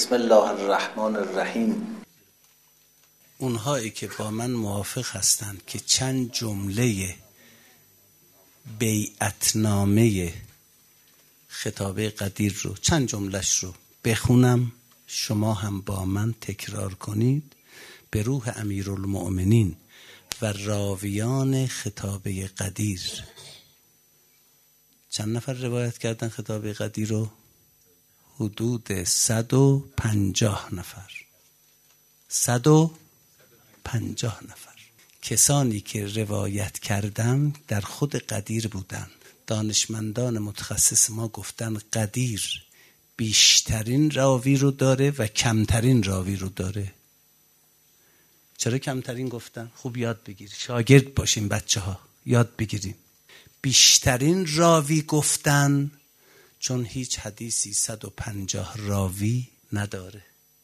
بسم الله الرحمن الرحیم. اونهایی که با من موافق هستند که چند جمله بیعتنامه خطابه قدیر رو، چند جملهش رو بخونم، شما هم با من تکرار کنید به روح امیرالمؤمنین و راویان خطابه قدیر. چند نفر روایت کردن خطابه قدیر رو؟ حدود 150 نفر. 150 نفر کسانی که روایت کردن در خود قدیر بودن. دانشمندان متخصص ما گفتن قدیر بیشترین راوی رو داره و کمترین راوی رو داره. چرا کمترین گفتن؟ خوب یاد بگیرید، شاگرد باشیم بچه ها، یاد بگیریم. بیشترین راوی گفتن چون هیچ حدیثی 150 راوی نداره،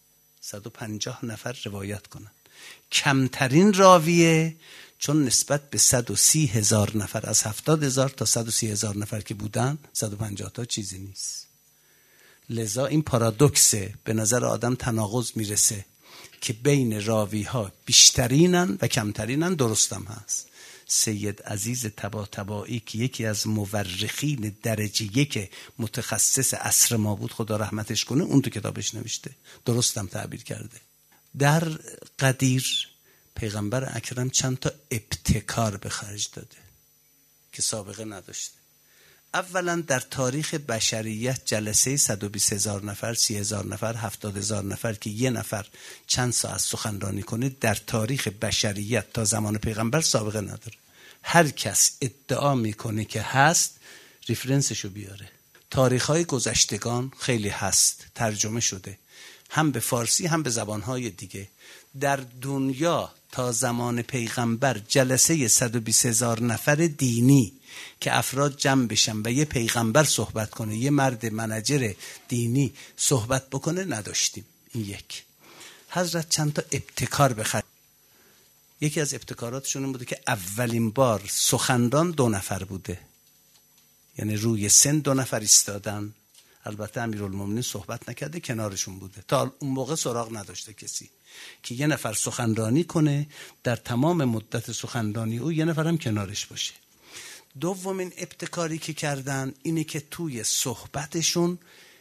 150 نفر روایت کنن. کمترین راویه چون نسبت به 130,000 نفر، از 70,000 تا 130,000 نفر که بودن، 150 تا چیزی نیست. لذا این پارادوکسه، به نظر آدم تناقض میرسه که بین راوی ها بیشترینن و کمترینن. درستم هست. سید عزیز طباطبایی که یکی از مورخین درجه یک متخصص عصر ما بود، خدا رحمتش کنه، اون تو کتابش نوشته، درستم تعبیر کرده. در قدیر پیغمبر اکرم چند تا ابتکار به خرج داده که سابقه نداشته. اولا در تاریخ بشریت جلسه 120,000 نفر، 30,000 نفر، 70,000 نفر که یه نفر چند ساعت سخنرانی کنه در تاریخ بشریت تا زمان پیغمبر سابقه نداره. هر کس ادعا میکنه که هست ریفرنسشو بیاره. تاریخ‌های گذشتگان خیلی هست، ترجمه شده هم به فارسی هم به زبانهای دیگه. در دنیا تا زمان پیغمبر جلسه 120,000 نفر دینی که افراد جمع بشن و یه پیغمبر صحبت کنه، یه مرد منجر دینی صحبت بکنه نداشتیم. این یک. حضرت چند تا ابتکار بخرد. یکی از ابتکاراتشون این بوده که اولین بار سخنران 2 نفر بوده، یعنی روی سن 2 نفر ایستادن. البته امیرالمومنین صحبت نکرده، کنارشون بوده. تا اون موقع سراغ نداشته کسی که یه نفر سخنرانی کنه، در تمام مدت سخنرانی او یه نفر هم کنارش باشه. دومین ابتکاری که کردن اینه که توی صحبتشون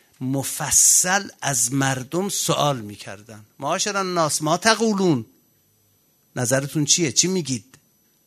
مفصل از مردم سوال میکردن. معاشر الناس ما تقولون، نظرتون چیه؟ چی میگید؟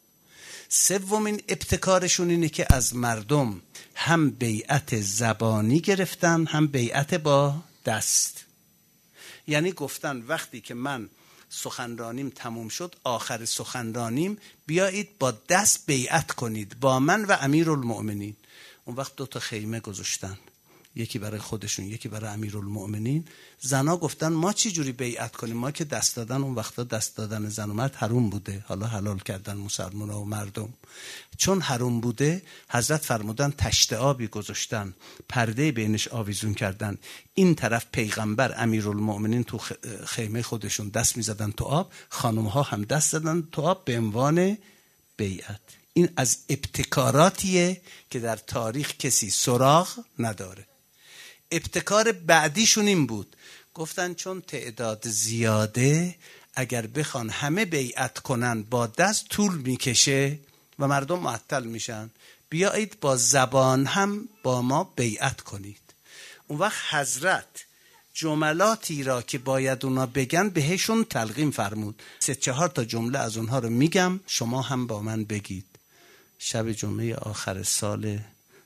سومین ابتکارشون اینه که از مردم هم بیعت زبانی گرفتن هم بیعت با دست. یعنی گفتن وقتی که من سخنرانیم تموم شد، آخر سخنرانیم بیایید با دست بیعت کنید با من و امیرالمؤمنین. اون وقت 2 تا خیمه گذاشتن، یکی برای خودشون یکی برای امیرالمؤمنین. زنا گفتن ما چی جوری بیعت کنیم؟ ما که دست دادن اون وقتا دست دادن زن و مرد حرام بوده، حالا حلال کردن مسلمان‌ها و مردم. چون حرام بوده حضرت فرمودن تشت آبی گذاشتن، پرده بینش آویزون کردن. این طرف پیغمبر امیرالمؤمنین تو خیمه خودشون دست می‌زدن تو آب، خانم‌ها هم دست زدن تو آب به عنوان بیعت. این از ابتکاراتیه که در تاریخ کسی سراغ نداره. ابتکار بعدیشون این بود، گفتن چون تعداد زیاده اگر بخوان همه بیعت کنن با دست طول میکشه و مردم معطل میشن، بیایید با زبان هم با ما بیعت کنید. اون وقت حضرت جملاتی را که باید اونا بگن بهشون تلقین فرمود. 3-4 تا جمله از اونها رو میگم، شما هم با من بگید. شب جمعه آخر سال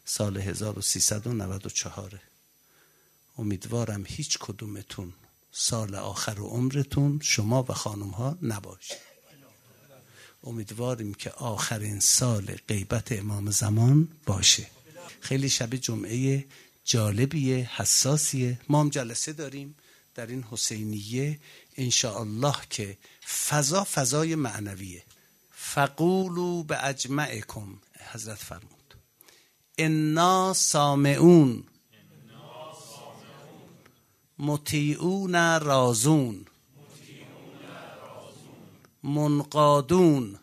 1394. امیدوارم هیچ کدومتون سال آخر عمرتون شما و خانم‌ها نباشه. امیدواریم که آخرین سال غیبت امام زمان باشه. خیلی شب جمعه جالبیه، حساسیه. ما هم جلسه داریم در این حسینیه انشاءالله که فضای معنویه. فقولوا باجمعکم، حضرت فرمود انا سامعون مطیعون رازون منقادون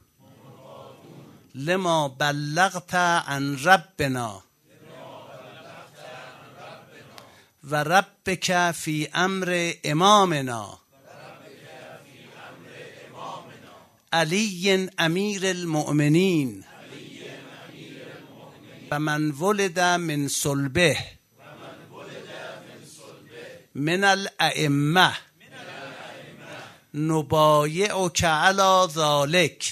لما بلغت عن ربنا و ربک فی امر امامنا علی امیر المؤمنین و من ولد من صلبه من الائمه نبایعک علی ذلک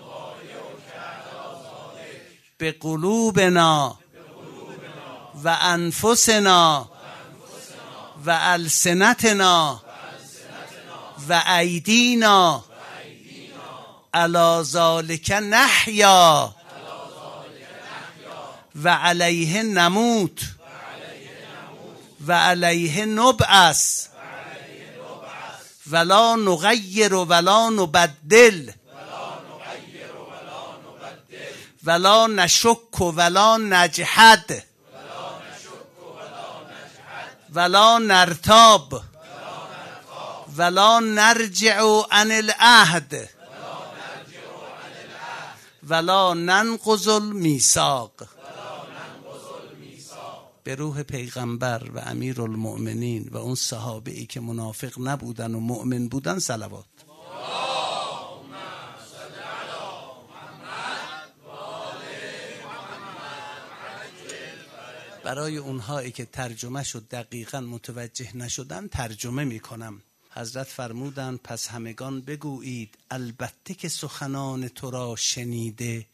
بقلوبنا و انفسنا و السنتنا و ایدینا علی ذلک نحیا و علیه نموت و علیه نبعث ولا نغیر ولا نبدل ولا نشک ولا نجحد ولا نرتاب ولا نرجع عن العهد ولا ننقض المیثاق. به روح پیغمبر و امیرالمؤمنین و اون صحابه ای که منافق نبودن و مؤمن بودن صلوات. برای اونهایی که ترجمه شد دقیقاً متوجه نشدن ترجمه میکنم. حضرت فرمودن پس همگان بگویید البته که سخنان تو را شنیده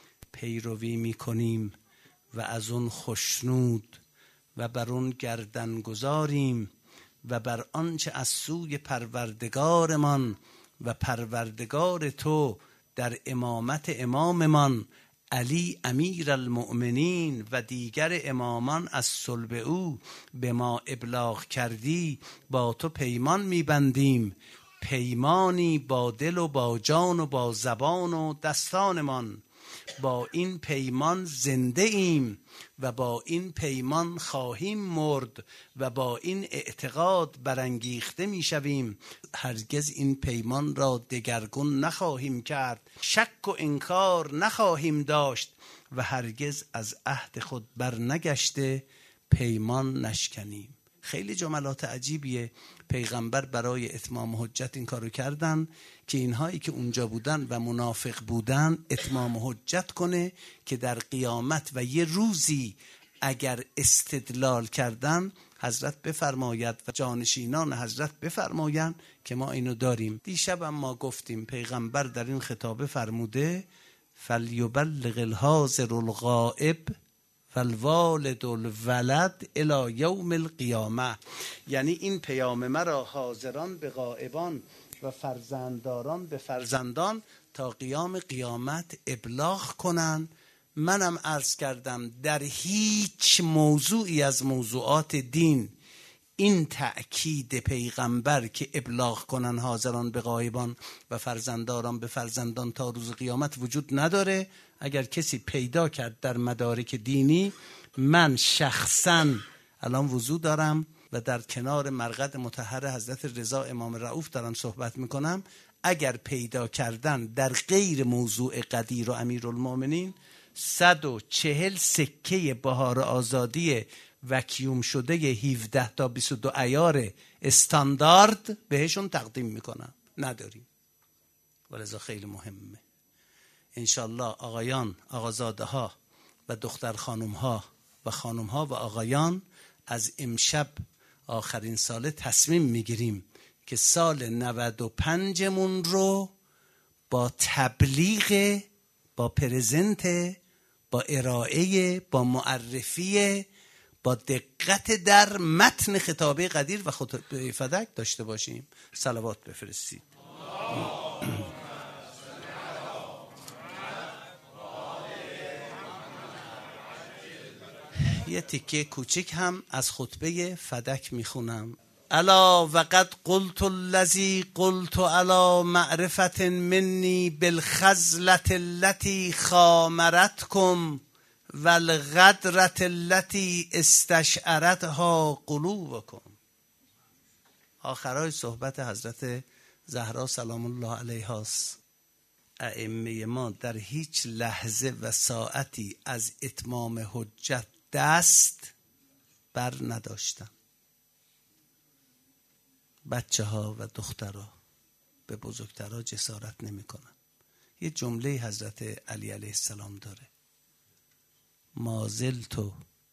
پیروی میکنیم و از اون خشنود و بر اون گردن گذاریم و بر آنچه از سوی پروردگارمان و پروردگار تو در امامت اماممان علی امیر المؤمنین و دیگر امامان از صلب او به ما ابلاغ کردی با تو پیمان میبندیم، پیمانی با دل و با جان و با زبان و دستانمان. با این پیمان زنده ایم و با این پیمان خواهیم مرد و با این اعتقاد برانگیخته می شویم. هرگز این پیمان را دگرگون نخواهیم کرد، شک و انکار نخواهیم داشت و هرگز از عهد خود بر نگشته پیمان نشکنیم. خیلی جملات عجیبیه. پیغمبر برای اتمام حجت این کارو کردن که اینهایی که اونجا بودن و منافق بودن اتمام حجت کنه که در قیامت و یه روزی اگر استدلال کردن حضرت بفرماید و جانشینان حضرت بفرمایند که ما اینو داریم. دیشب هم ما گفتیم پیغمبر در این خطابه فرموده فلیبلغ الحاضر الغائب فالوالد الولد الی یوم القیامه. یعنی این پیام مرا حاضران به غائبان و فرزندداران به فرزندان تا قیام قیامت ابلاغ کنن. منم عرض کردم در هیچ موضوعی از موضوعات دین این تأکید پیغمبر که ابلاغ کنن حاضران به غایبان و فرزندداران به فرزندان تا روز قیامت وجود نداره. اگر کسی پیدا کرد در مدارک دینی، من شخصا الان وضو دارم و در کنار مرقد مطهر حضرت رضا امام رؤوف دارم صحبت میکنم، اگر پیدا کردن در غیر موضوع قدیر و امیرالمؤمنین 140 سکه بهار آزادی وکیوم شده 17 تا 22 عیار استاندارد بهشون تقدیم میکنم. نداریم. ولذا خیلی مهمه. انشالله آقایان، آقازاده ها و دختر خانم ها و خانم ها و آقایان از امشب آخرین ساله تصمیم میگیریم که سال 95 مون رو با تبلیغ، با پرزنت، با ارائه، با معرفی، با دقت در متن خطابه قدیر و خطبه فدک داشته باشیم. صلوات بفرستید. یه تیکه کوچک هم از خطبه فدک میخونم. الا وقد قلت الذی قلت علی معرفة منی بالخزلة التي خامرتكم والغدرة التي استشعرتها قلوبكم. آخرای صحبت حضرت زهرا سلام الله علیها است. ائمه ما در هیچ لحظه و ساعتی از اتمام حجت دست بر نداشتن. بچه ها و دخترها به بزرگترها جسارت نمی کنن. یه جمله حضرت علی علیه السلام داره: ما زلت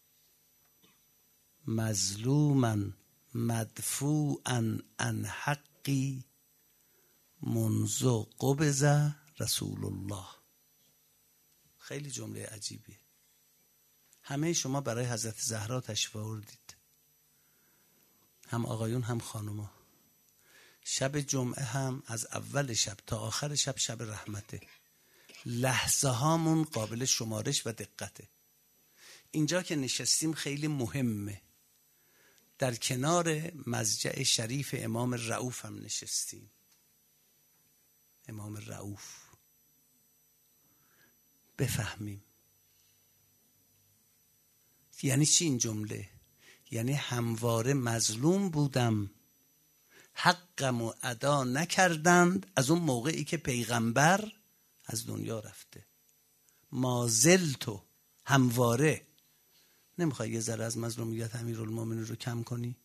مظلوما مدفوعا عن حقی منذ قبض رسول الله. خیلی جمله عجیبیه. همه شما برای حضرت زهرا تشریف آوردید، هم آقایون هم خانوما. شب جمعه هم از اول شب تا آخر شب شب رحمته. لحظه هامون قابل شمارش و دقته. اینجا که نشستیم خیلی مهمه. در کنار مضجع شریف امام رؤوف هم نشستیم. امام رؤوف. بفهمیم یعنی چی این جمله؟ یعنی همواره مظلوم بودم، حقمو ادا نکردند از اون موقعی که پیغمبر از دنیا رفته. ما زلتو، همواره. نمیخوای یه ذره از مظلومیت امیرالمومنین رو کم کنی؟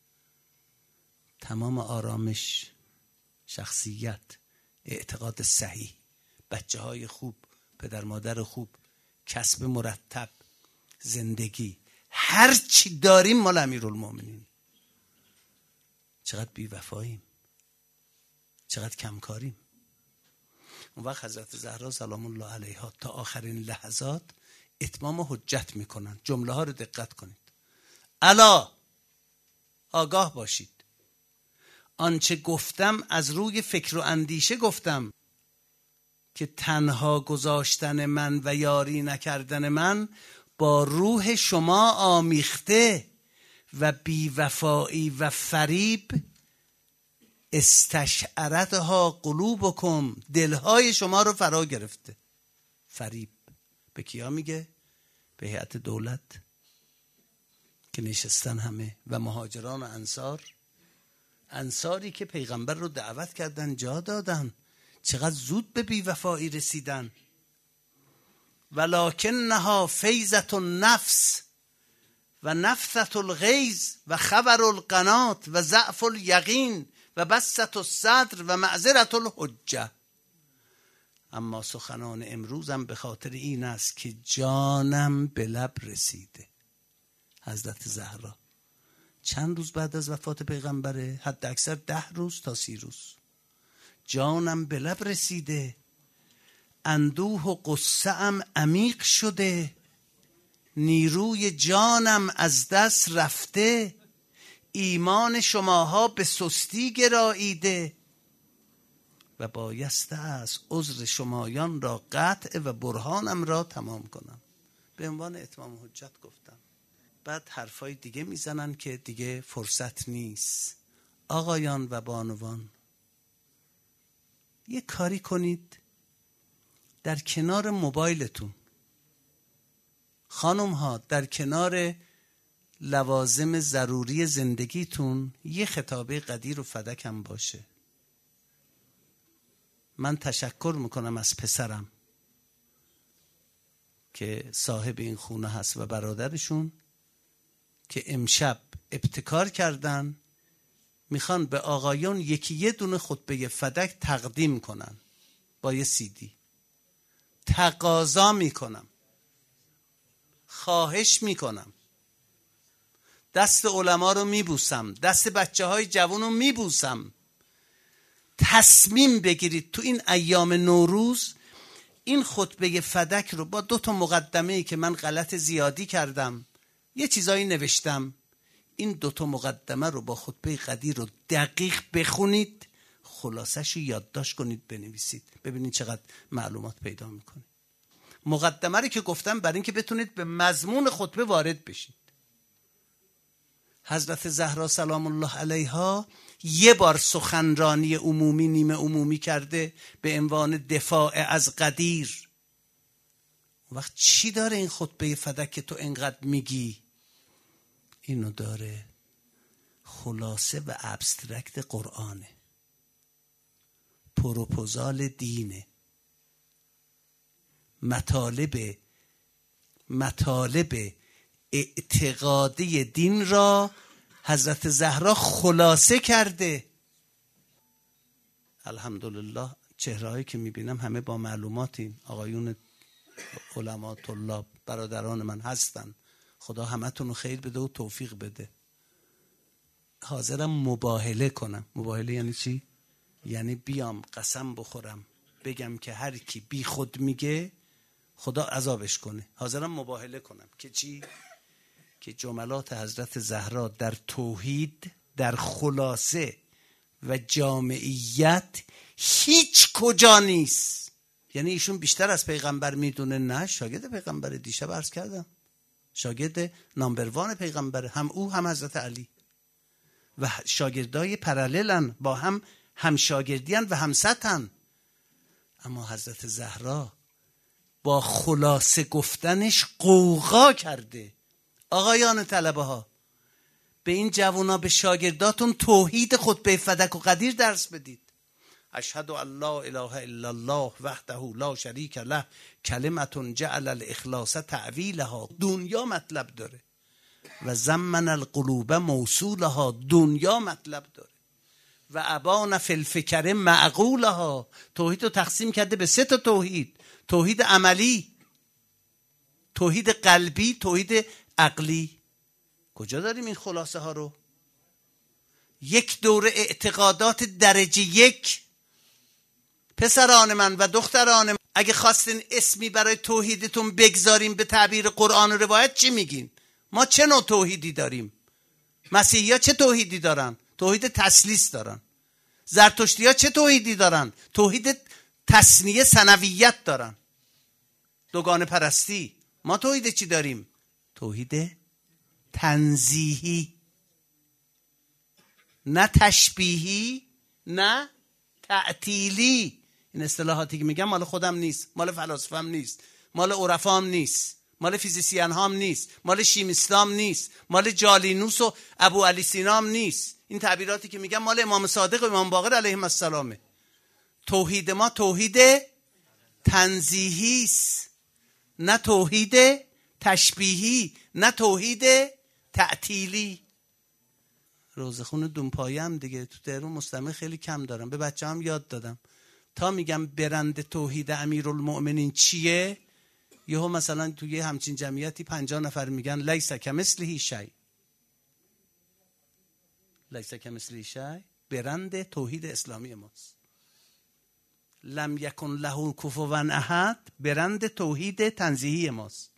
تمام آرامش، شخصیت، اعتقاد صحیح، بچه های خوب، پدر مادر خوب، کسب مرتب، زندگی، هر چی داریم مال امیرالمومنین. چقدر بی‌وفاییم، چقدر کمکاریم. اون وقت حضرت زهرا سلام الله علیها تا آخرین لحظات اتمام حجت میکنن. جمله ها رو دقت کنید. الا، آگاه باشید، آنچه گفتم از روی فکر و اندیشه گفتم که تنها گذاشتن من و یاری نکردن من با روح شما آمیخته و بیوفایی و فریب استشعرتها قلوبکم، دلهای شما رو فرا گرفته. فریب به کیا میگه؟ به هیئت دولت که نشستن همه و مهاجران و انصاری که پیغمبر رو دعوت کردن، جا دادن، چقدر زود به بیوفایی رسیدن. ولکنها فیضة النفس و نفثة الغیظ و خبر القنات و ضعف الیقین و بسطة الصدر و معذرة الحجه. اما سخنان امروزم به خاطر این است که جانم به لب رسیده. حضرت زهرا چند روز بعد از وفات پیغمبره؟ حد اکثر 10 روز تا 30 روز. جانم به لب رسیده، اندوه و قصه ام عمیق شده، نیروی جانم از دست رفته، ایمان شماها به سستی گراییده و بایسته است عذر شمایان را قطع و برهانم را تمام کنم. به عنوان اتمام حجت گفتم. بعد حرفای دیگه میزنن که دیگه فرصت نیست. آقایان و بانوان، یه کاری کنید در کنار موبایلتون، خانم ها در کنار لوازم ضروری زندگیتون یه خطابه قدیر و فدک هم باشه. من تشکر میکنم از پسرم که صاحب این خونه هست و برادرشون که امشب ابتکار کردن میخوان به آقایون یه دونه خطبه فدک تقدیم کنن با یه CD. تقاضا میکنم، خواهش میکنم، دست علما رو میبوسم، دست بچه های جوان رو میبوسم، تصمیم بگیرید تو این ایام نوروز این خطبه فدک رو با 2 مقدمه‌ای که من غلط زیادی کردم، یه چیزایی نوشتم، این 2 مقدمه رو با خطبه قدیر رو دقیق بخونید، خلاصش رو یادداشت کنید، بنویسید، ببینید چقدر معلومات پیدا میکنید. مقدمه رو که گفتم برای اینکه بتونید به مضمون خطبه وارد بشید. حضرت زهرا سلام الله علیها یه بار سخنرانی عمومی نیمه عمومی کرده به عنوان دفاع از قدیر. وقت چی داره این خطبه فدک که تو انقدر میگی؟ اینو داره خلاصه و ابسترکت قرآنه، پروپوزال دینه، مطالب اعتقادی دین را حضرت زهرا خلاصه کرده. الحمدلله چهرهایی که میبینم همه با معلوماتی، آقایون علما، طلاب، برادران من هستن. خدا همتون رو خیر بده و توفیق بده. حاضرم مباهله کنم. مباهله یعنی چی؟ یعنی بیام قسم بخورم بگم که هر کی بی خود میگه خدا عذابش کنه. حاضرم مباهله کنم که چی؟ که جملات حضرت زهرا در توحید، در خلاصه و جامعیت هیچ کجا نیست. یعنی ایشون بیشتر از پیغمبر میدونه؟ نه، شاگرد پیغمبر. دیشب عرض کردم شاگرد نامبروان پیغمبر، هم او هم حضرت علی، و شاگردای پراللن، با هم شاگردیان و هم سطحن. اما حضرت زهرا با خلاصه گفتنش قوقا کرده. آقایان طلبه ها، به این جوونا، به شاگرداتون توحید خطبه فدک و قدیر درس بدید. اشهد ان لا اله الا الله وحده لا شریک له کلمة جعل الاخلاص تعویلها. دنیا مطلب داره و زمن القلوب موصولها. دنیا مطلب داره و ابان فی الفکر معقولها. توحید رو تقسیم کرده به 3 تا توحید: توحید عملی، توحید قلبی، توحید عقلی. کجا داریم این خلاصه ها رو؟ یک دوره اعتقادات درجه 1. پسران من و دختران من، اگه خواستین اسمی برای توحیدتون بگذاریم به تعبیر قرآن و روایت چی میگین؟ ما چه نوع توحیدی داریم؟ مسیحی ها چه توحیدی دارن؟ توحید تثلیث دارن. زرتشتی ها چه توحیدی دارن؟ توحید تثنیه ثنویت دارن، دوگانه پرستی. ما توحید چی داریم؟ توحید تنزیهی، نه تشبیهی نه تعطیلی. این اصطلاحاتی که میگم مال خودم نیست، مال فلاسفه‌ام نیست، مال عرفام نیست، مال فیزیسین هام نیست، مال شیمیستام نیست، مال جالینوس و ابو علی سینام نیست. این تعبیراتی که میگم مال امام صادق و امام باقر علیهم السلامه. توحید ما توحید تنزیهی است، نه توحید تشبیهی، نه توحید تعطیلی. روزخون دونپایه هم دیگه تو تهران مستمع خیلی کم دارم. به بچه هم یاد دادم تا میگم برند توحید امیرالمؤمنین چیه، یهو مثلا توی همچین جمعیتی 50 نفر میگن لیس کمثله شیء. لیس کمثله شیء برند توحید اسلامی ماست. لم یکن له کفوا احد برند توحید تنزیهی ماست.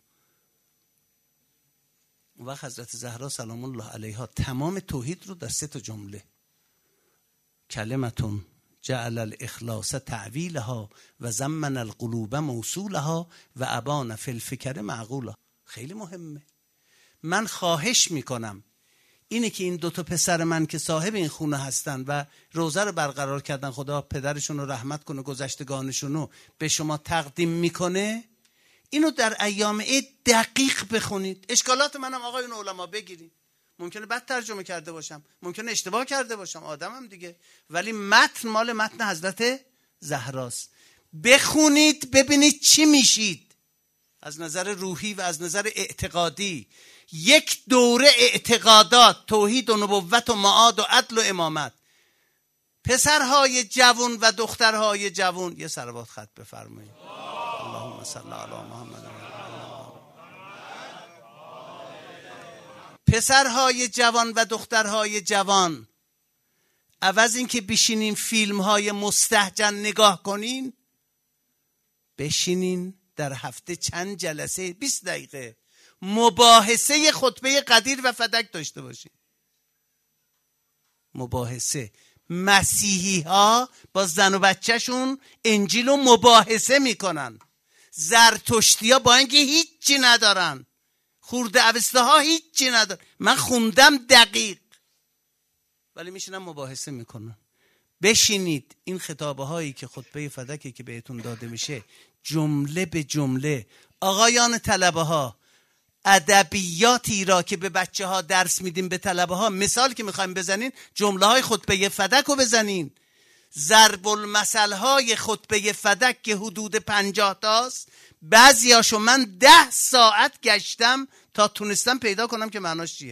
و حضرت زهرا سلام الله علیها تمام توحید رو در 3 تا جمله: کلمتون جعل الاخلاص تعویلها و زمن القلوب موصولها و ابان فی الفکر معقولها. خیلی مهمه. من خواهش میکنم اینه که این 2 تا پسر من که صاحب این خونه هستن و روزه رو برقرار کردن، خدا پدرشون رو رحمت کنه، گذشتگانشون رو به شما تقدیم میکنه، اینو در ایام عید دقیق بخونید. اشکالات منم آقایون علما بگیرید. ممکنه بد ترجمه کرده باشم، ممکنه اشتباه کرده باشم، آدمم دیگه، ولی متن مال متن حضرت زهراست. بخونید ببینید چی میشید از نظر روحی و از نظر اعتقادی. یک دوره اعتقادات، توحید و نبوت و معاد و عدل و امامت. پسرهای جوان و دخترهای جوان یه صلوات خط بفرمایید. اللهم صل علی محمد. پسرهای جوان و دخترهای جوان، عوض این که بشینین فیلم های مستهجن نگاه کنین، بشینین در هفته چند جلسه 20 دقیقه مباحثه خطبه قدیر و فدک داشته باشین. مباحثه. مسیحی ها با زن و بچهشون انجیل رو مباحثه میکنن. زرتشتی ها با اینکه هیچی ندارن، خورده اوسته ها هیچی ندارن، من خوندم دقیق، ولی میشینم مباحثه میکنن. بشینید این خطابه هایی که خطبه فدکی که بهتون داده میشه جمله به جمله. آقایان طلبه ها، ادبیاتی را که به بچه ها درس میدیم، به طلبه ها مثال که میخوایم بزنین، جمله های خطبه فدک رو بزنین. ضرب المثل های خطبه فدک که حدود 50 تاست، بعضیاشو من 10 ساعت گشتم تا تونستم پیدا کنم که معناش چیه.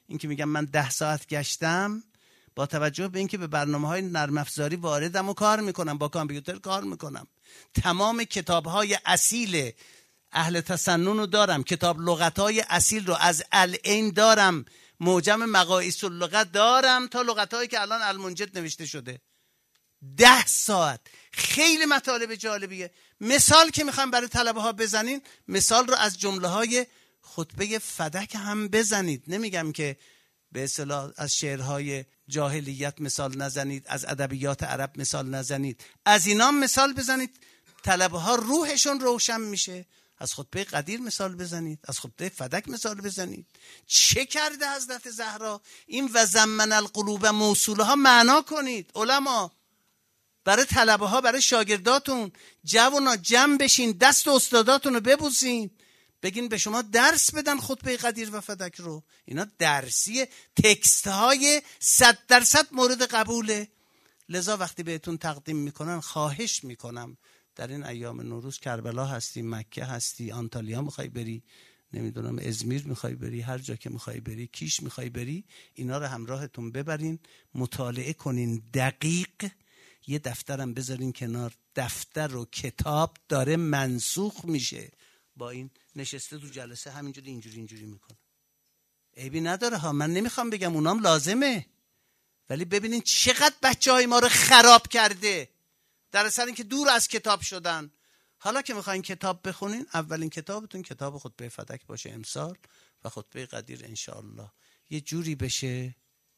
این که میگم من 10 ساعت گشتم، با توجه به اینکه به برنامه‌های نرم افزاری واردم و کار میکنم، با کامپیوتر کار میکنم، تمام کتاب‌های اصیل اهل تسنن رو دارم، کتاب لغت‌های اصیل رو از العین دارم، معجم مقاییس اللغت دارم تا لغت‌هایی که الان المنجد نوشته شده. 10 ساعت خیلی مطالب جالبیه. مثال که میخوایم برای طلبه ها بزنین، مثال رو از جمله های خطبه فدک هم بزنید. نمیگم که به اصطلاح از شعرهای جاهلیت مثال نزنید، از ادبیات عرب مثال نزنید، از اینا مثال بزنید، طلبه ها روحشون روشن میشه. از خطبه قدیر مثال بزنید، از خطبه فدک مثال بزنید. چه کرده حضرت زهرا؟ این و زمن القلوب موصولها معنا کنید علما، برای طلبه ها، برای شاگرداتون. جوونا جمع بشین، دست استاداتون رو ببوسین، بگین به شما درس بدن خطبه قدیر و فدک رو. اینا درسیه، تکست های 100% مورد قبوله. لذا وقتی بهتون تقدیم میکنن خواهش میکنم در این ایام نوروز کربلا هستی، مکه هستی، آنتالیا میخوای بری، نمیدونم ازمیر میخوای بری، هر جا که میخوای بری، کیش میخوای بری، اینا رو همراهتون ببرین، مطالعه کنین دقیق. یه دفترم بذارین کنار، دفتر و کتاب داره منسوخ میشه. با این نشسته تو جلسه همینجوری اینجوری میکنه، عیبی نداره ها، من نمیخوام بگم اونام لازمه، ولی ببینین چقدر بچهای ما رو خراب کرده در اثر اینکه دور از کتاب شدن. حالا که میخواین کتاب بخونین، اولین کتابتون کتاب خطبه فدک باشه امسال و خطبه قدیر انشاءالله. یه جوری بشه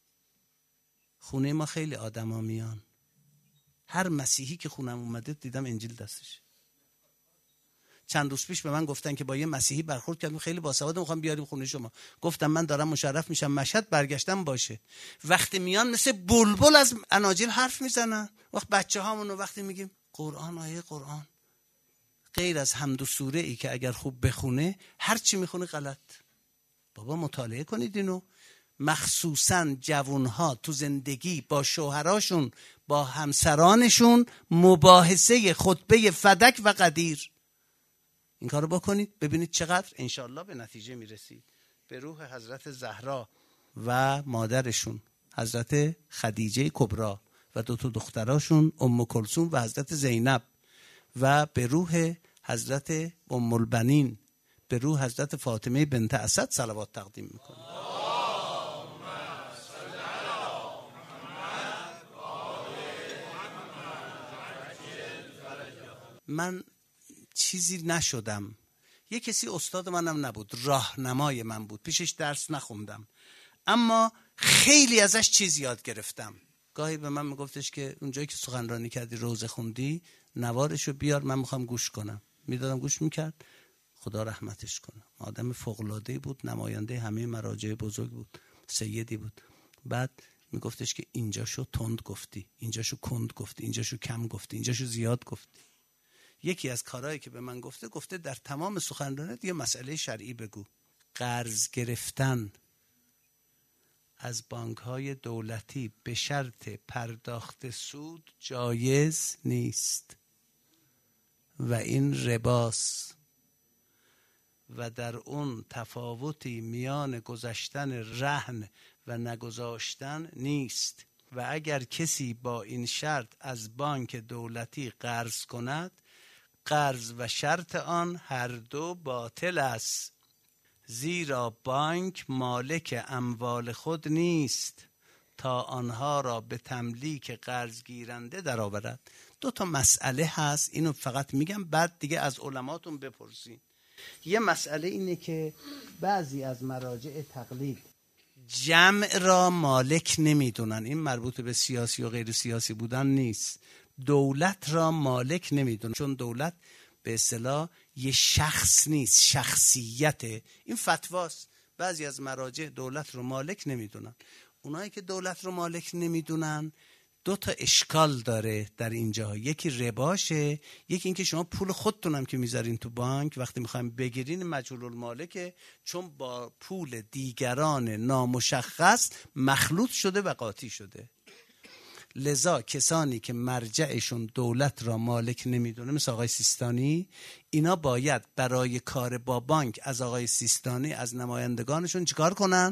خونه ما خیلی آدما میان، هر مسیحی که خونم اومده دیدم انجیل دستش. چند روز پیش به من گفتن که با یه مسیحی برخورد کردیم خیلی باسواد، میخوام بیاریم خونه شما. گفتم من دارم مشرف میشم مشهد برگشتم باشه. وقتی میان مثل بلبل از اناجیل حرف میزنن. وقت بچه هامونو وقتی میگیم قرآن، آیه قرآن، غیر از حمد و سوره ای که اگر خوب بخونه هر چی میخونه غلط. بابا مطالعه کنید اینو. مخصوصا جوانها تو زندگی با شوهراشون، با همسرانشون مباحثه خطبه فدک و قدیر، این کارو بکنید، ببینید چقدر انشالله به نتیجه میرسید. به روح حضرت زهرا و مادرشون حضرت خدیجه کبرا و 2 دختراشون ام کلثوم و حضرت زینب، و به روح حضرت ام البنین، به روح حضرت فاطمه بنت اسد صلوات تقدیم میکنیم. من چیزی نشدم، یه کسی استاد منم نبود، راهنمای من بود، پیشش درس نخوندم، اما خیلی ازش چیز یاد گرفتم. گاهی به من میگفتش که اونجایی که سخنرانی کردی روزه خوندی نوارشو بیار من میخوام گوش کنم. میدادم گوش میکرد، خدا رحمتش کنه، آدم فوق‌العاده‌ای بود، نماینده همه مراجع بزرگ بود، سیدی بود. بعد میگفتش که اینجاشو تند گفتی، اینجاشو کند گفتی، اینجاشو کم گفتی، اینجاشو زیاد گفتی. یکی از کارهایی که به من گفته در تمام سخنرانیت یه مسئله شرعی بگو. قرض گرفتن از بانک‌های دولتی به شرط پرداخت سود جایز نیست و این رباست و در اون تفاوتی میان گذاشتن رهن و نگذاشتن نیست و اگر کسی با این شرط از بانک دولتی قرض کند، قرض و شرط آن هر دو باطل است، زیرا بانک مالک اموال خود نیست تا آنها را به تملیک قرض گیرنده درآورد. 2 مسئله هست، اینو فقط میگم بعد دیگه از علماتون بپرسین. یه مسئله اینه که بعضی از مراجع تقلید جمع را مالک نمیدونن، این مربوط به سیاسی و غیر سیاسی بودن نیست، دولت را مالک نمیدونن، چون دولت به اصطلاح یه شخص نیست، شخصیته. این فتواست. بعضی از مراجع دولت رو مالک نمیدونن. اونایی که دولت رو مالک نمیدونن 2 اشکال داره در اینجا، یکی رباشه، یکی اینکه شما پول خودتونم که میذارین تو بانک وقتی میخوایم بگیرین مجهول المالکه، چون با پول دیگران نامشخص مخلوط شده و قاطی شده. لذا کسانی که مرجعشون دولت را مالک نمیدونه مثل آقای سیستانی، اینا باید برای کار با بانک از آقای سیستانی، از نمایندگانشون چیکار کنن؟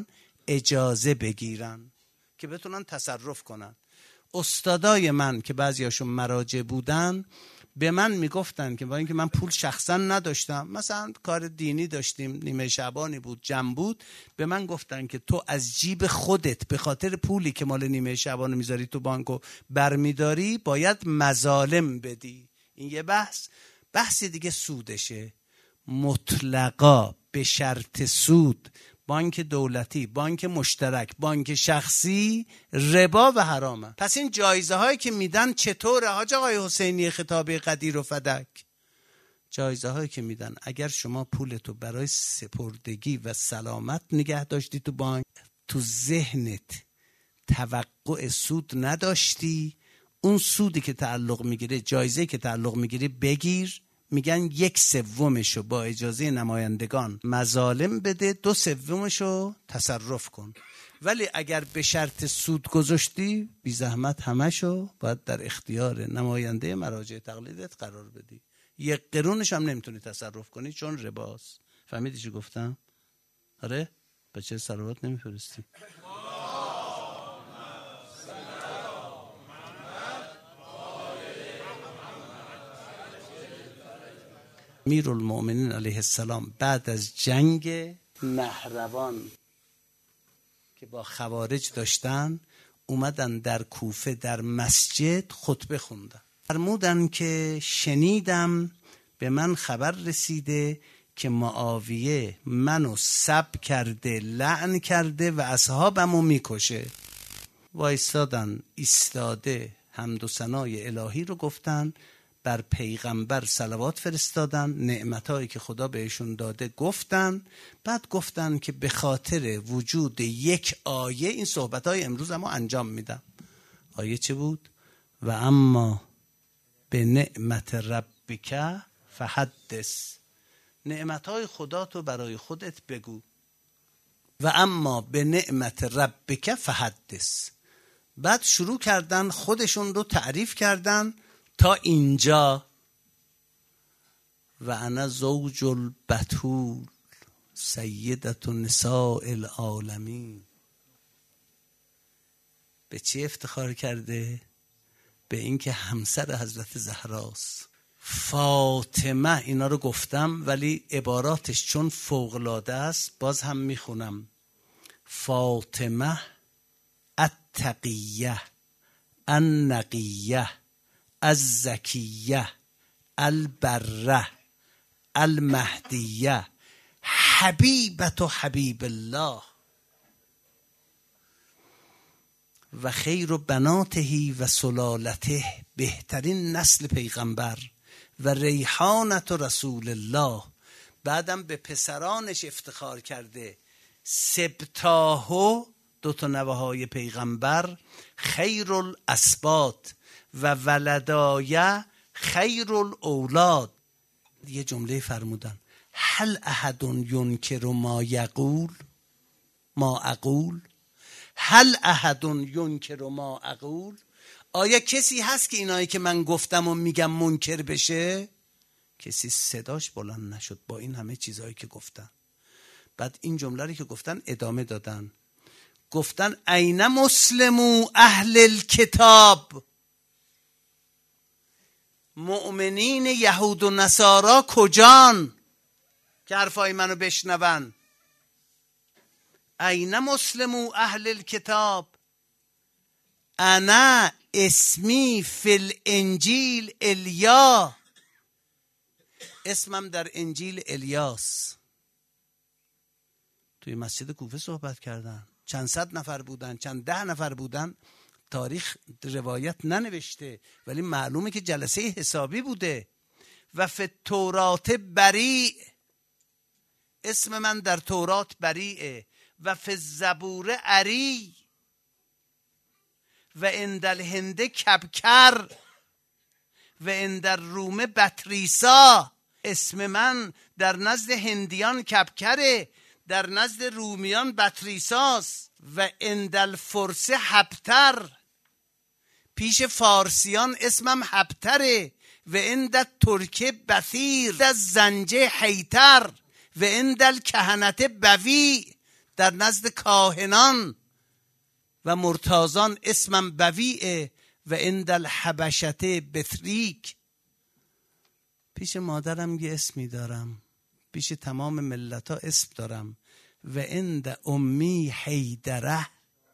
اجازه بگیرن که بتونن تصرف کنن. استادای من که بعضیاشون مراجع بودن به من میگفتن که با اینکه من پول شخصا نداشتم، مثلا کار دینی داشتیم، نیمه شعبانی بود، جمع بود، به من گفتن که تو از جیب خودت به خاطر پولی که مال نیمه شعبان میذاری تو بانکو برمیداری باید مظالم بدی. این یه بحث دیگه سودشه. مطلقا به شرط سود، بانک دولتی، بانک مشترک، بانک شخصی، ربا و حرامه. پس این جایزه هایی که میدن چطوره حاج آقای حسینی خطابه قدیر و فدک؟ جایزه هایی که میدن اگر شما پولتو برای سپردگی و سلامت نگه داشتی تو بانک، تو ذهنت توقع سود نداشتی، اون سودی که تعلق میگیره، جایزه که تعلق میگیره بگیر، میگن 1/3 با اجازه نمایندگان مظالم بده، 2/3 تصرف کن. ولی اگر به شرط سود گذاشتی بی زحمت همشو باید در اختیار نماینده مراجع تقلیدت قرار بدی. 1 قرونش هم نمیتونی تصرف کنی چون رباست. فهمیدی چی گفتم؟ آره؟ بچه صلوات نمیفرستی؟ امیرالمؤمنین علیه السلام بعد از جنگ نهروان که با خوارج داشتن اومدن در کوفه در مسجد خطبه خوندن. فرمودن که شنیدم به من خبر رسیده که معاویه منو سب کرده، لعن کرده و اصحابمو میکشه. وایستادن، ایستاده حمد و ثنای الهی رو گفتن، بر پیغمبر صلوات فرستادن، نعمتایی که خدا بهشون داده گفتن، بعد گفتن که به خاطر وجود یک آیه این صحبتای امروز ما انجام میدم. آیه چه بود؟ و اما به نعمت ربک فحدث، نعمتای خدا تو برای خودت بگو. و اما به نعمت ربک فحدث. بعد شروع کردن خودشون رو تعریف کردن تا اینجا. و انا زوج البتول سیدة نساء العالمین. به چی افتخار کرده؟ به اینکه همسر حضرت زهراست. فاطمه، اینا رو گفتم ولی عباراتش چون فوق‌العاده است باز هم میخونم. فاطمه التقیه النقیه الزکیه البره المهدیه حبیبت و حبیب الله و خیر بناته و سلالته، بهترین نسل پیغمبر، و ریحانت و رسول الله. بعدم به پسرانش افتخار کرده، سبتاهو، 2 نوه‌های پیغمبر، خیر الاسباط و ولدای خیر الاولاد. یه جمله فرمودن، هل احد ینکر ما یقول ما اقول، هل احد ینکر ما اقول. آیا کسی هست که اینایی که من گفتم و میگم منکر بشه؟ کسی صداش بلند نشد با این همه چیزهایی که گفتن. بعد این جمله رو که گفتن ادامه دادن، گفتن این مسلمو اهل الکتاب، مؤمنین یهود و نصارا کجان که حرفای منو بشنون؟ این مسلمو اهل الکتاب، انا اسمی فی الانجیل الیا، اسمم در انجیل الیاس. توی مسجد کوفه صحبت کردن، چند صد نفر بودن، چند 10 نفر بودن، تاریخ روایت ننوشته ولی معلومه که جلسه حسابی بوده. و فی التورات بریء، اسم من در تورات بریئه. و فی الزبور اری، و عند الهند کبکر، و عند الروم بطریسا. اسم من در نزد هندیان کبکره، در نزد رومیان بطریساست. و عند الفرس هبتر، پیش فارسیان اسمم هبتره. و عند الترک بثیر، از زنجه حیتر. و عند الکهنت بوی، در نزد کاهنان و مرتازان اسمم بویعه و عند الحبشته بطریک. پیش مادرم یه اسمی دارم، پیش تمام ملت ها اسم دارم. و عند امی حیدره،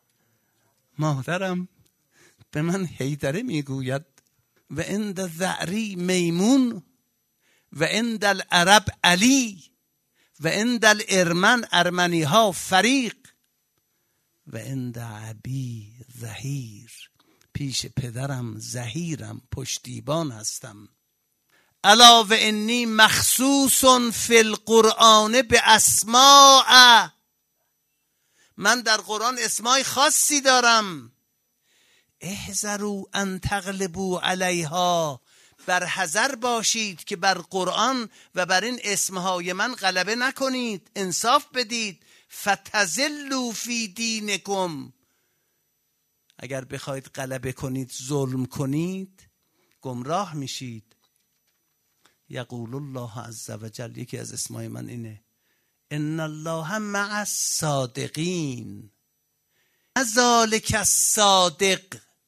مادرم به من حیدره میگوید. و عند ذعری میمون، و عند العرب علی، و عند الارمن ارمنی ها فریق، و عند ابی ظهیر، پیش پدرم ظهیرم، پشتیبان هستم. الا و انی مخصوص فی القرآن به اسماء، من در قرآن اسمای خاصی دارم. احذروا ان تغلبوا علیها، بر حذر باشید که بر قرآن و بر این اسمهای من غلبه نکنید، انصاف بدید. فتزلوا فی دینکم، اگر بخواید غلبه کنید، ظلم کنید، گمراه میشید. یقول الله عز و جل، یکی از اسمای من اینه، ان الله مع الصادقین، ذالک الصادق.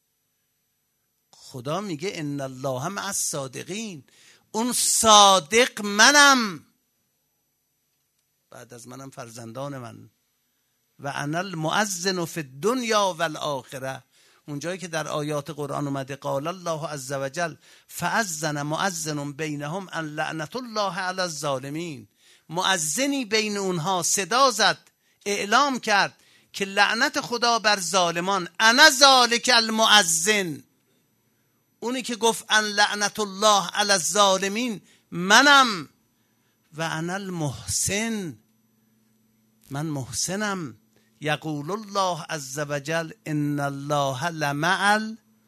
خدا میگه ان الله مع الصادقین، اون صادق منم، بعد از منم فرزندان من. و انا المؤذن فی الدنیا و الاخره، اونجایی که در آیات قرآن اومده قال الله عز و جل فاذن مؤذن بینهم ان لعنت الله علی الظالمین، مؤذنی بین اونها صدا زد، اعلام کرد که لعنت خدا بر ظالمان. انا ذالک المؤذن، اونی که گفت ان لعنت الله علی الظالمین منم. و انا المحسن، من محسنم. یقول الله عز و جل ان الله لمع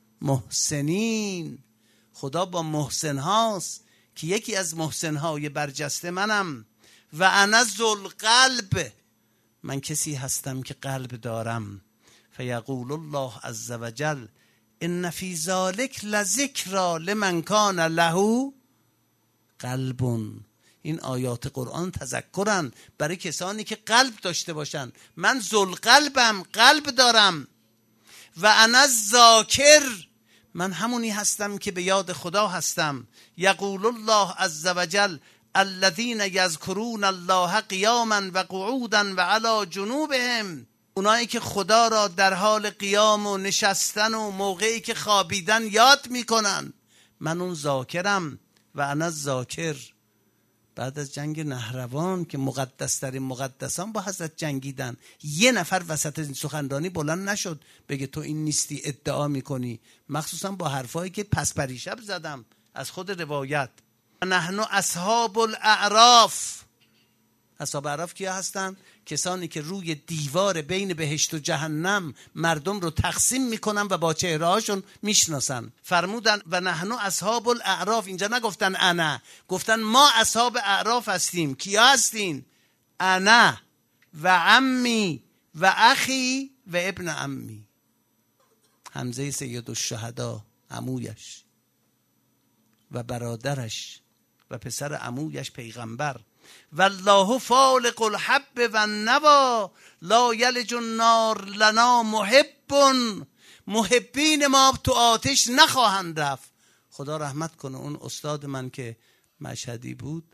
المحسنین، خدا با محسن هاست که یکی از محسن های برجسته منم. و انا ذوالقلب، من کسی هستم که قلب دارم. فیقول الله عز و جل ان فی ذلک لذکری لمن کان له قلب، این آیات قرآن تذکرن برای کسانی که قلب داشته باشن. من ذوالقلبم، قلب دارم. و انا الذاکر، من همونی هستم که به یاد خدا هستم. یقول الله عز و جل الذین یذکرون الله قیاما و قعودا و علی جنوبهم، اونایی که خدا را در حال قیام و نشستن و موقعی که خوابیدن یاد میکنن، من اون ذاکرم. و انا الذاکر. بعد از جنگ نهروان که مقدسترین مقدسان با حضرت جنگیدن، یه نفر وسط این سخنرانی بلند نشد بگه تو این نیستی، ادعا میکنی، مخصوصا با حرفایی که پس پریشب زدم از خود روایت. نحن اصحاب الاعراف، اصحاب اعراف کیا هستن؟ کسانی که روی دیوار بین بهشت و جهنم مردم رو تقسیم میکنن و با چهره هاشون میشناسن. فرمودن و نحن اصحاب الاعراف، اینجا نگفتن انا، گفتن ما اصحاب اعراف هستیم. کیا هستین؟ انا و عمی و اخی و ابن عمی، حمزه سید الشهدا عمویش و برادرش و پسر عمویش پیغمبر. والله فالق الحب و النوا لا یلج النار لنا محب، محبین ما تو آتش نخواهند رفت. خدا رحمت کنه اون استاد من که مشهدی بود،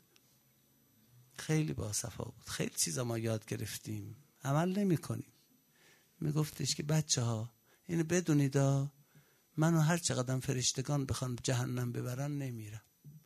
خیلی باصفا بود، خیلی چیزا ما یاد گرفتیم، عمل نمی کنیم. میگفتش که بچه ها اینو بدونید، منو هر چقدر فرشتگان بخوان جهنم ببرن نمیرم،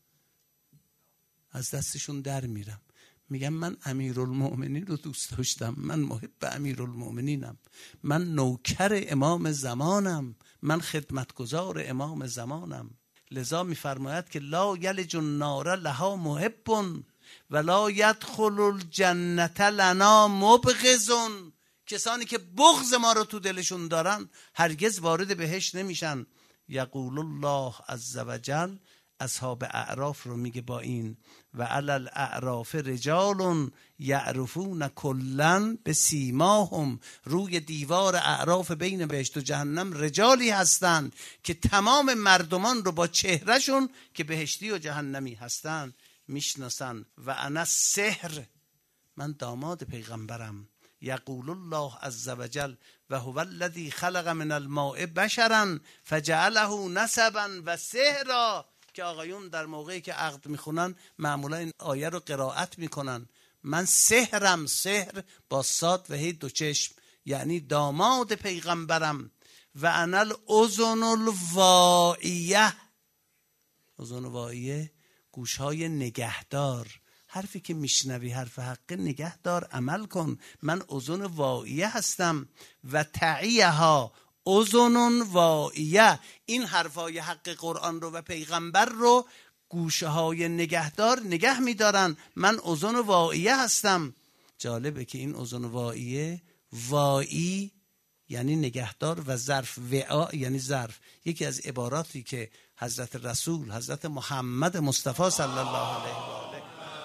از دستشون در میرم. میگم من امیرالمؤمنین رو دوست داشتم، من محب امیرالمؤمنینم، من نوکر امام زمانم، من خدمتگزار امام زمانم. لذا میفرماید که لا یلج النار لها محب و لا یدخل الجنة لنا مبغض، کسانی که بغض ما رو تو دلشون دارن هرگز وارد بهشت نمیشن. یقول الله عز و جل، اصحاب اعراف رو میگه با این و علی الاعراف رجال یعرفون کلا بسیماهم، روی دیوار اعراف بین بهشت و جهنم رجالی هستند که تمام مردمان رو با چهرهشون که بهشتی و جهنمی هستند میشناسن. و انا سحر، من داماد پیغمبرم. یقول الله عز وجل و هو الذی خلق من الماء بشرا فجعله نسبا و سحرا، که آقایون در موقعی که عقد میخونن معمولا این آیه رو قرائت میکنن. من سحرم، سحر با صاد و هی دو چشم، یعنی داماد پیغمبرم. و انا الاذن الواعیه، اذن واعیه گوشهای نگهدار. حرفی که میشنوی حرف حق نگهدار، عمل کن. من اذن واعیه هستم. و تعیها اذن واعیه، این حرفای حق قرآن رو و پیغمبر رو گوشه های نگهدار نگه میدارن. من اذن واعیه هستم. جالبه که این اذن واعیه، واعی یعنی نگهدار و ظرف، وعا یعنی ظرف. یکی از عباراتی که حضرت رسول، حضرت محمد مصطفی صلی الله علیه و آله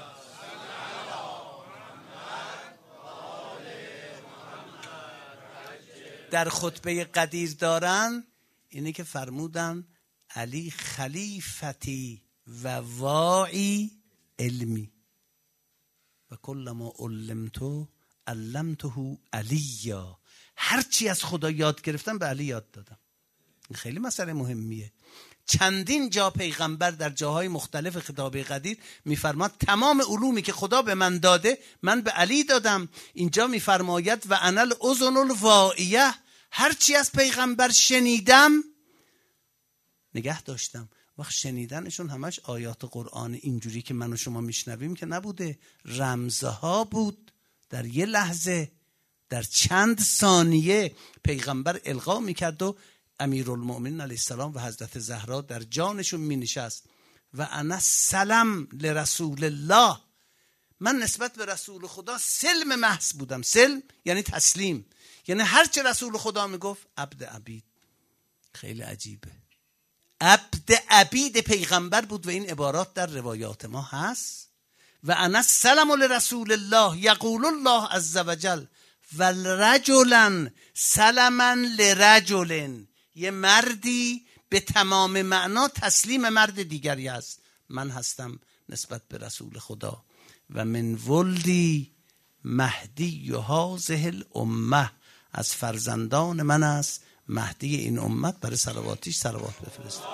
در خطبه قدیر دارن، اینه که فرمودن علی خلیفتی و واعی علمی و کل ما علمتو علمته علیا. هرچی از خدا یاد گرفتم به علی یاد دادم. این خیلی مسئله مهمیه. چندین جا پیغمبر در جاهای مختلف خطاب قدیر میفرماد تمام علومی که خدا به من داده من به علی دادم. اینجا میفرماید و انا الاذن الواعیه، هرچی از پیغمبر شنیدم نگه داشتم. وقت شنیدنشون همش آیات قرآن اینجوری که من و شما میشنویم که نبوده، رمزها بود. در یه لحظه، در چند ثانیه پیغمبر القا میکرد و امیرالمؤمنین علیه السلام و حضرت زهرا در جانشون مینشست. و انا سلم لرسول الله، من نسبت به رسول خدا سلم محض بودم. سلم یعنی تسلیم، یعنی هرچه رسول خدا میگفت عبد عبید. خیلی عجیبه، عبد عبید پیغمبر بود و این عبارات در روایات ما هست. و انا سلم لرسول الله یقول الله عز وجل ولرجلا سلما لرجل، یه مردی به تمام معنا تسلیم مرد دیگری است. من هستم نسبت به رسول خدا. و من ولدی مهدی هذه الامه، از فرزندان من است مهدی این امت. برای صلواتیش صلوات بفرست.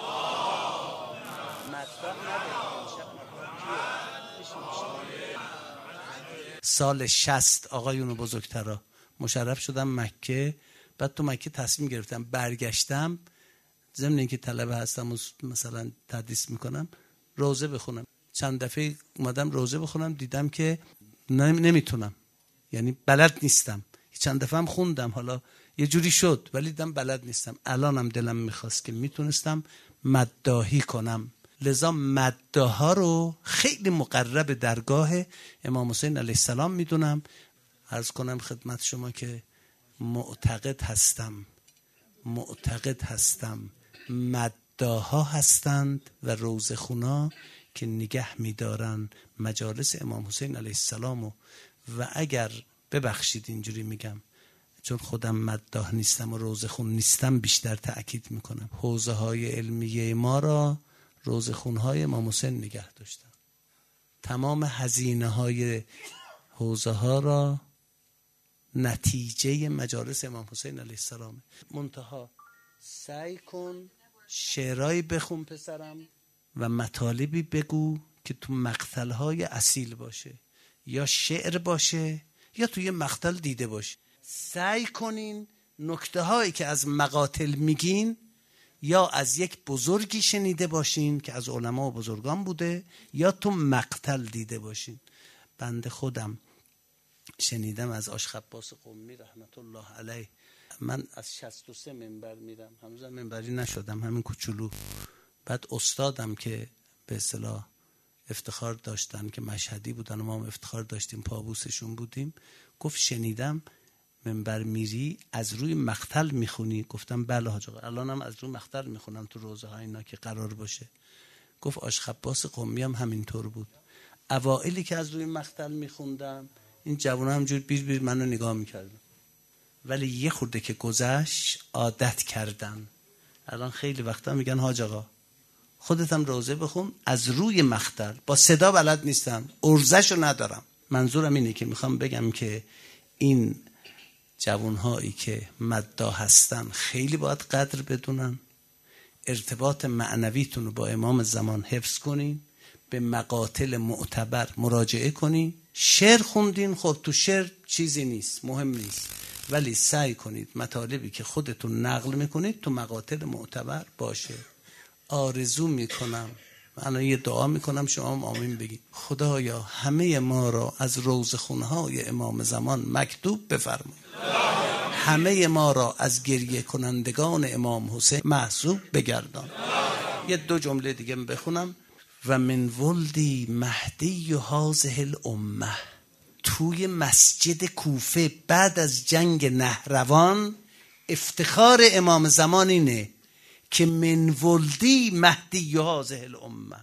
سال 60 آقایون بزرگترا مشرف شدم مکه. بعد تو مکه تصمیم گرفتم برگشتم، ضمن اینکه طلبه هستم و مثلا تدریس میکنم، روزه بخونم. چند دفعه اومدم روزه بخونم، دیدم که نمیتونم، یعنی بلد نیستم. چند دفعه هم خوندم، حالا یه جوری شد، ولی دیدم بلد نیستم. الانم دلم میخواست که میتونستم مداحی کنم. لذا مداحا رو خیلی مقرب درگاه امام حسین علیه السلام میدونم. عرض کنم خدمت شما که معتقد هستم مداحا هستند و روزخونا که نگه میدارن مجالس امام حسین علیه السلام. و اگر ببخشید اینجوری میگم چون خودم مداح نیستم و روزخون نیستم، بیشتر تأکید میکنم، حوزه های علمیه ما را روزخونهای امام حسین نگه داشتن. تمام هزینه های حوزه ها را نتیجه مجالس امام حسین علیه السلام. منتها سعی کن شعرهایی بخون پسرم و مطالبی بگو که تو مقتلهای اصیل باشه، یا شعر باشه یا توی مقتل دیده باشه. سعی کنین نکته هایی که از مقاتل میگین یا از یک بزرگی شنیده باشین که از علما و بزرگان بوده، یا تو مقتل دیده باشین. بنده خودم شنیدم از آشخ عباس قمی رحمت الله علیه. من از 63 منبر میرم، هنوزم منبری نشدم، همین کوچولو. بعد استادم که به اصطلاح افتخار داشتن که مشهدی بودن و ما هم افتخار داشتیم پابوسشون بودیم، گفت شنیدم منبر میری از روی مقتل میخونی. گفتم بله حاج آقا، الانم از روی مقتل میخونم تو روزه های اینا که قرار باشه. گفت آشخ عباس قمی هم همینطور بود. اوائلی که از روی مقتل میخوندم این جوونا همجور بیر بیر منو نگاه میکردن، ولی یه خورده که گذشت عادت کردن. الان خیلی وقتا میگن حاج آقا خودت هم روزه بخون از روی مقتل. با صدا بلد نیستم، ارزشو ندارم. منظورم اینه که میخوام بگم که این جوانهایی که مداح هستن خیلی باید قدر بدونن. ارتباط معنویتون رو با امام زمان حفظ کنین، به مقاتل معتبر مراجعه کنین. شعر خوندین، خب تو شعر چیزی نیست، مهم نیست، ولی سعی کنید مطالبی که خودتون نقل میکنید تو مقاتل معتبر باشه. آرزو میکنم، من یه دعا میکنم، شما هم آمین بگید. خدایا همه ما را از روضه‌خونه‌های امام زمان مکتوب بفرما، همه ما را از گریه کنندگان امام حسین محسوب بگردان. یه 2 جمله دیگه بخونم. و من ولدی مهدی هذه الامه. توی مسجد کوفه بعد از جنگ نهروان افتخار امام زمان اینه که من ولدی مهدی هذه الامه.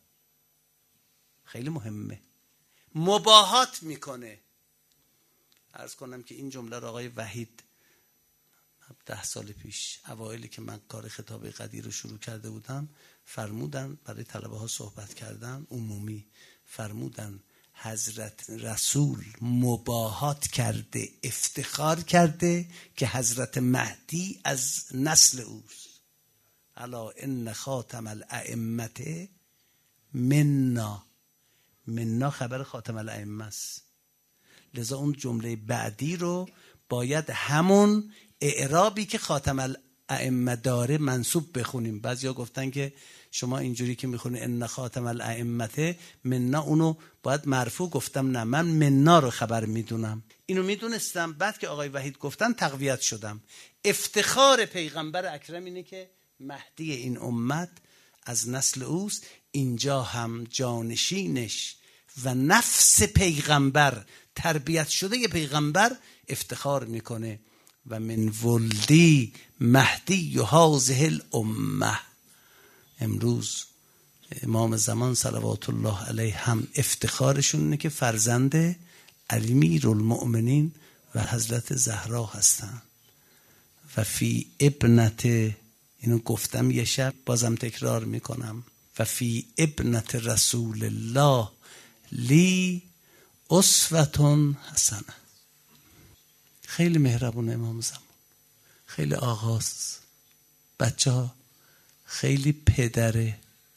خیلی مهمه، مباهات میکنه. عرض کنم که این جمله را آقای وحید 10 سال پیش اوایلی که من کار خطابه قدیر رو شروع کرده بودم فرمودن، برای طلبه ها صحبت کردن عمومی، فرمودن حضرت رسول مباهات کرده، افتخار کرده که حضرت مهدی از نسل اوست. الا ان خاتم الائمه منا. منا خبر خاتم الائمه است. لذا اون جمله بعدی رو باید همون اعرابی که خاتم الائمه داره منصوب بخونیم. بعضیا گفتن که شما اینجوری که میخونی ان خاتم الائمه منا، اونو باید مرفوع. گفتم نه، من منا رو خبر میدونم. اینو میدونستم، بعد که آقای وحید گفتن تقویت شدم. افتخار پیغمبر اکرم اینه که مهدی این امت از نسل اوست. اینجا هم جانشینش و نفس پیغمبر، تربیت شده پیغمبر افتخار میکنه و من ولدی مهدی هذه الامه. امروز امام زمان صلوات الله علیه هم افتخارشون اینه که فرزند امیرالمؤمنین و حضرت زهرا هستن. و فی ابنت، اینو گفتم یه شب بازم تکرار میکنم، و فی ابنت رسول الله لی اسوة حسنه. خیلی مهربون امام زمان، خیلی آغاز، بچه ها خیلی پدره،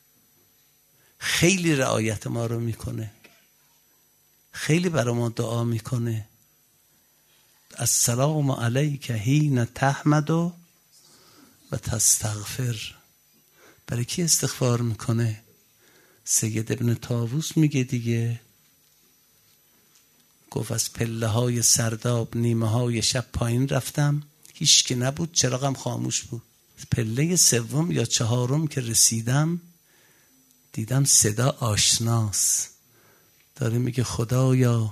خیلی رعایت ما رو میکنه، خیلی برای ما دعا میکنه. السلام علیک حین تحمد و تستغفر. برای کی استغفار میکنه؟ سید ابن طاووس میگه دیگه، گفت از پله های سرداب نیمه های شب پایین رفتم، هیچ که نبود، چراغم خاموش بود. پله 3 یا 4 که رسیدم دیدم صدا آشناس داره میگه خدایا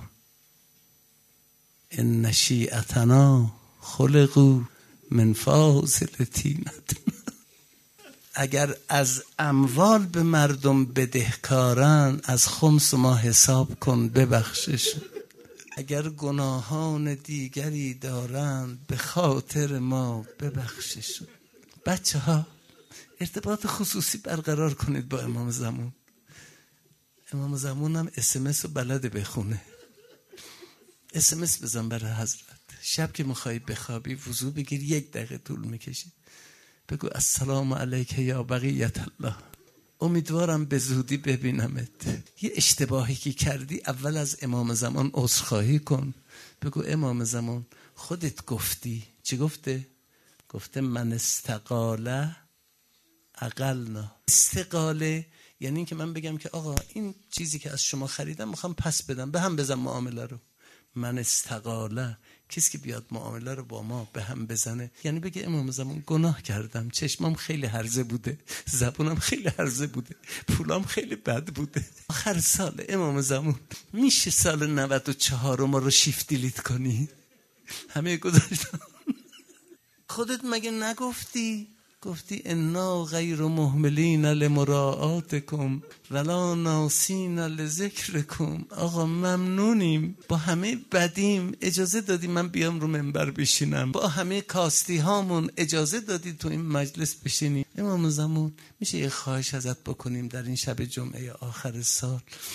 ان شیعتنا خلقوا من فاضل طینتنا. اگر از اموال به مردم بدهکارن، از خمس ما حساب کن ببخشش. اگر گناهان دیگری دارند به خاطر ما ببخشش. بچه ها ارتباط خصوصی برقرار کنید با امام زمان. امام زمان هم SMS رو بلده بخونه. SMS بزن برای حضرت. شب که میخوایی بخوابی وضو بگیر، 1 دقیقه طول میکشی، بگو السلام علیک یا بقیت الله، امیدوارم به زودی ببینمت. یه اشتباهی که کردی اول از امام زمان عذرخواهی کن. بگو امام زمان خودت گفتی. چی گفته؟ گفته من استقاله اقلنا. استقاله یعنی این که من بگم که آقا این چیزی که از شما خریدم میخوام پس بدم، به هم بزن معامله رو. من استقاله، کسی که بیاد معامله رو با ما به هم بزنه، یعنی بگه امام زمان گناه کردم، چشمم خیلی هرزه بوده، زبونم خیلی هرزه بوده، پولام خیلی بد بوده. آخر سال امام زمان میشه سال 94 ما رو شیفت دیلیت کنی؟ همه گذاشتم. خودت مگه نگفتی؟ گفتی انا غیر مهملین لمراعاتکم ولا ناسین لذکرکم. آقا ممنونیم، با همه بدیم اجازه دادی من بیام رو منبر بشینم، با همه کاستی هامون اجازه دادی تو این مجلس بشینی. امام زمان میشه یه خواهش ازت بکنیم در این شب جمعه آخر سال؟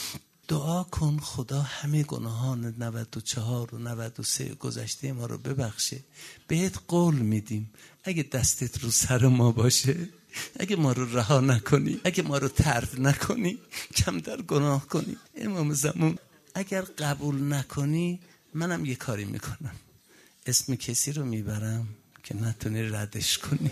دعا کن خدا همه گناهان 94 و 93 گذشته ما رو ببخشه. بهت قول میدیم اگه دستت رو سر ما باشه، اگه ما رو رها نکنی، اگه ما رو طرد نکنی، کم در گناه کنی، امام زمان اگر قبول نکنی منم یه کاری میکنم، اسم کسی رو میبرم که نتونی ردش کنی.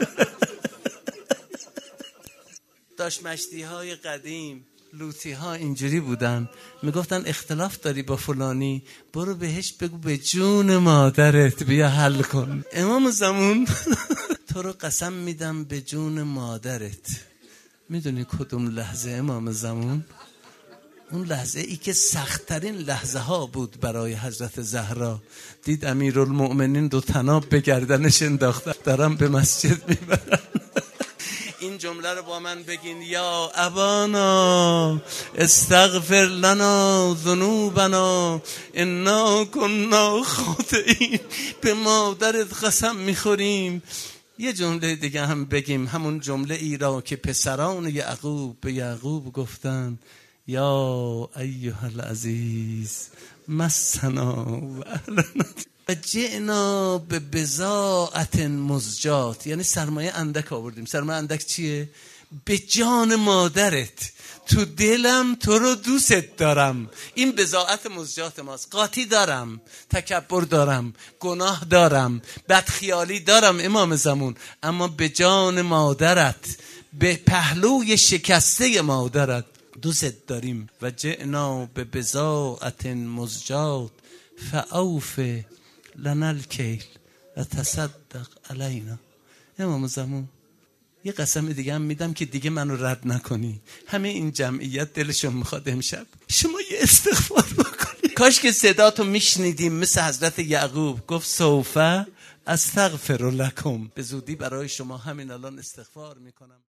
داشت مشتی های قدیم لوطی ها اینجوری بودن، میگفتن اختلاف داری با فلانی، برو بهش بگو به جون مادرت بیا حل کن. امام زمان تو رو قسم میدم به جون مادرت. میدونی کدوم لحظه امام زمان؟ اون لحظه ای که سخت‌ترین لحظه ها بود برای حضرت زهرا. دید امیرالمؤمنین 2 طناب به گردنش انداختن، دارم به مسجد میبرن. این جمله رو با من بگین: یا ابانا استغفر لنا ذنوبنا انا کنا خاطئین. به مادرت قسم میخوریم. یه جمله دیگه هم بگیم، همون جمله ای را که پسران یعقوب به یعقوب گفتن: یا ایها العزیز مسنا و اهلنا و جئنا به بضاعت مزجات. یعنی سرمایه اندک آوردیم. سرمایه اندک چیه؟ به جان مادرت، تو دلم تو رو دوست دارم. این بضاعت مزجات ماست. قاطی دارم، تکبر دارم، گناه دارم، بدخیالی دارم امام زمان، اما به جان مادرت، به پهلوی شکسته مادرت دوست داریم. و جئنا به بضاعت مزجات فاوف لنا الکیل و تصدق علینا. امام زمان یه قسم دیگه هم میدم که دیگه منو رد نکنی. همه این جمعیت دلشون میخواد امشب شما یه استغفار بکنی. کاش که صداتو میشنیدیم مثل حضرت یعقوب گفت سوف استغفر لکم. به زودی برای شما همین الان استغفار میکنم.